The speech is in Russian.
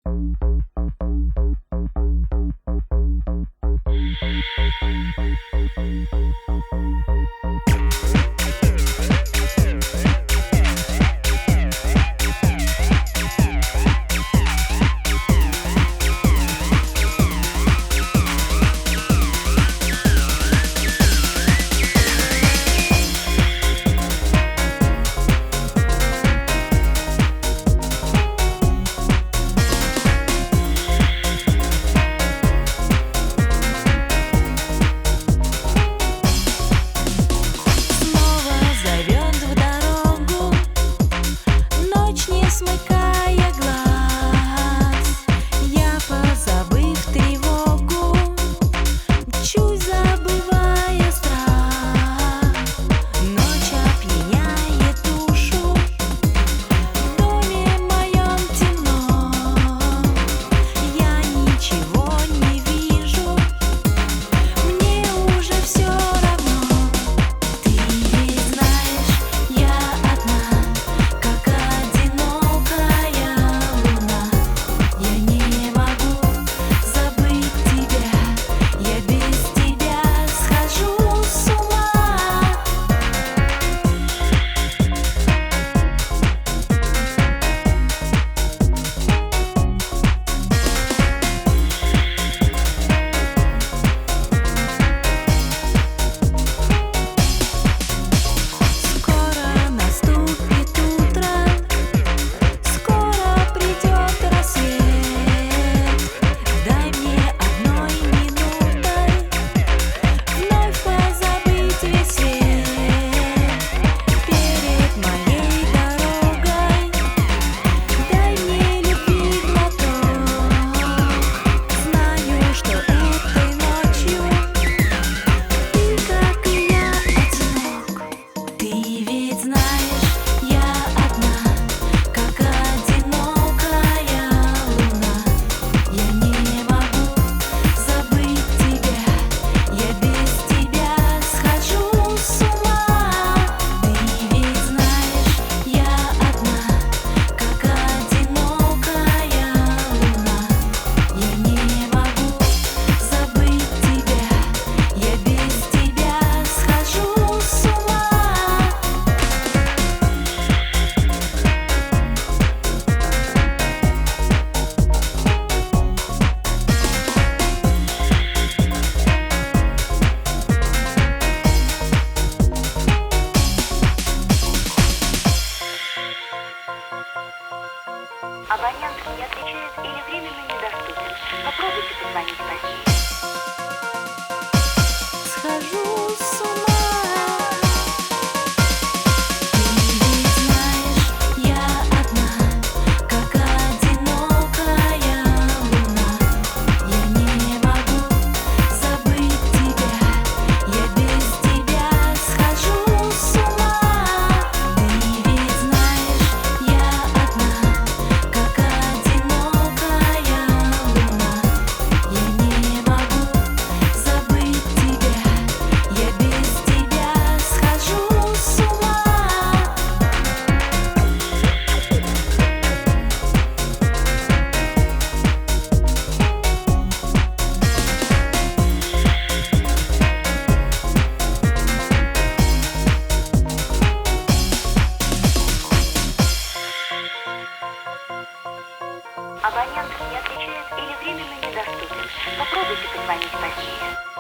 Смыкая глаз, я, позабыв тревогу, мчусь, забывая страх. Ночь опьяняет душу, в доме моем темно. Я ничего не вижу, мне уже все равно. Ты ведь знаешь, я одна, как одинокая луна. Я не могу забыть тебя, я без тебя схожу с ума. Скоро наступит утро, скоро придет рассвет. Дай мне одной минутой вновь позабыть весь свет. Перед моей дорогой дай мне любви глоток. Знаю, что этой ночью ты, как и я, одинок. Ты ведь знаешь, я одна, как одинокая луна. Я не могу забыть тебя, я без тебя схожу с ума. Ты ведь знаешь, я одна, как одинокая луна. Я не могу забыть тебя, я без тебя схожу с ума. Абонент не отвечает или временно недоступен. Попробуйте позвонить позднее. Схожу с ума. Ты ведь знаешь, я одна, как одинокая луна. Я не могу забыть тебя, я без тебя схожу с ума. Ты ведь знаешь, я одна, как одинокая луна. Я не могу забыть тебя, я без тебя схожу с ума. Абонент не отвечает или временно недоступен. Попробуйте позвонить позднее.